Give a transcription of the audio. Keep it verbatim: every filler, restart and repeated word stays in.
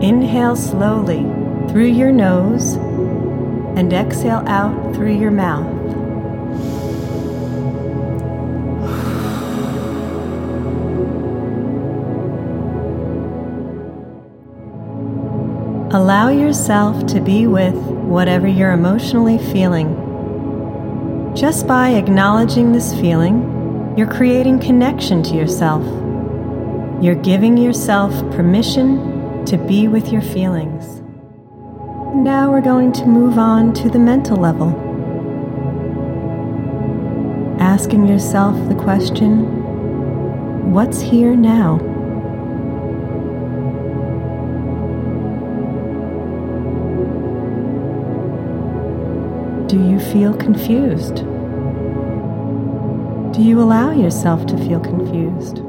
Inhale slowly through your nose and exhale out through your mouth. Allow yourself to be with whatever you're emotionally feeling. Just by acknowledging this feeling, you're creating connection to yourself. You're giving yourself permission to be with your feelings. Now we're going to move on to the mental level. Asking yourself the question, what's here now? Do you feel confused? Do you allow yourself to feel confused?